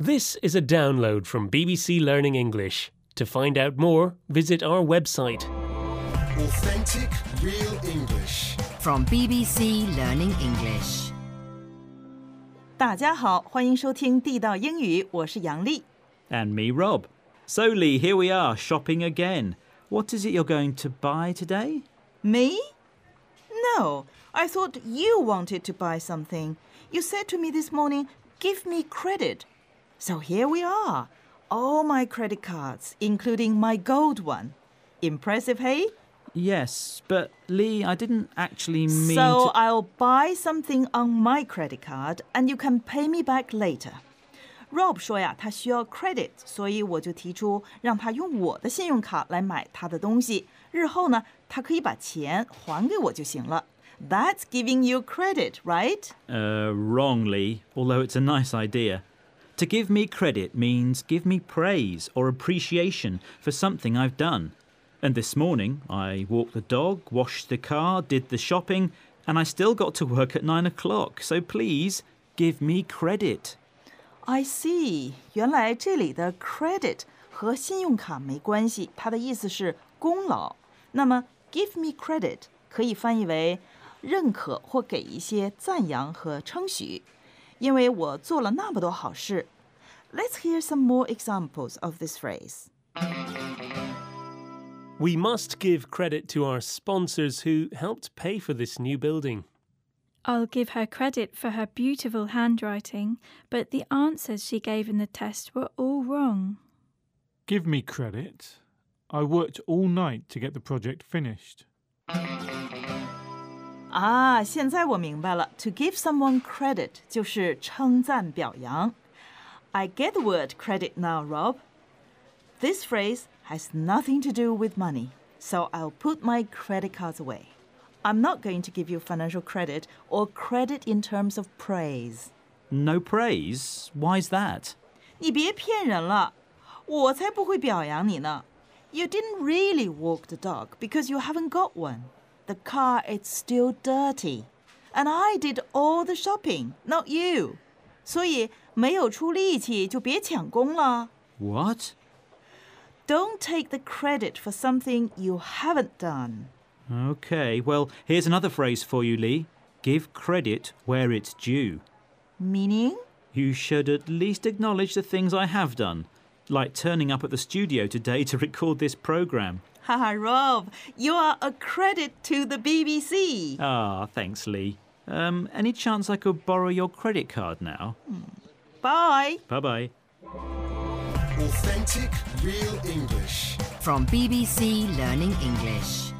This is a download from BBC Learning English. To find out more, visit our website. Authentic, real English. From BBC Learning English. 大家好，欢迎收听地道英语，我是杨丽。 And me, Rob. So, Lee, here we are, shopping again. What is it you're going to buy today? Me? No, I thought you wanted to buy something. You said to me this morning, give me credit. So here we are. All my credit cards, including my gold one. Impressive, hey? Yes, but, Lee, I didn't actually mean So to... I'll buy something on my credit card and you can pay me back later. Rob 说呀，他需要 credit， 所以我就提出让他用我的信用卡来买他的东西。日后呢，他可以把钱还给我就行了。That's giving you credit, right? Wrong, Lee, although it's a nice idea. To give me credit means give me praise or appreciation for something I've done. And this morning, I walked the dog, washed the car, did the shopping, and I still got to work at 9 o'clock. So please, give me credit. I see. 原来这里的 credit 和信用卡没关系，它的意思是功劳。那么 give me credit 可以翻译为认可或给一些赞扬和称许，因为我做了那么多好事。Let's hear some more examples of this phrase. We must give credit to our sponsors who helped pay for this new building. I'll give her credit for her beautiful handwriting, but the answers she gave in the test were all wrong. Give me credit. I worked all night to get the project finished. 啊，现在我明白了。To give someone credit 就是称赞表扬。I get the word credit now, Rob. This phrase has nothing to do with money, so I'll put my credit cards away. I'm not going to give you financial credit or credit in terms of praise. No praise? Why's that? 你别骗人了，我才不会表扬你呢。You didn't really walk the dog because you haven't got one. The car is still dirty. And I did all the shopping, not you. 所以没有出力气就别抢功了。 What? Don't take the credit for something you haven't done. Okay, well, here's another phrase for you, Lee. Give credit where it's due. Meaning? You should at least acknowledge the things I have done, like turning up at the studio today to record this programme. Haha, Rob, you are a credit to the BBC. Ah, thanks, Lee. Any chance I could borrow your credit card now? Bye. Bye-bye. Authentic, real English. From BBC Learning English.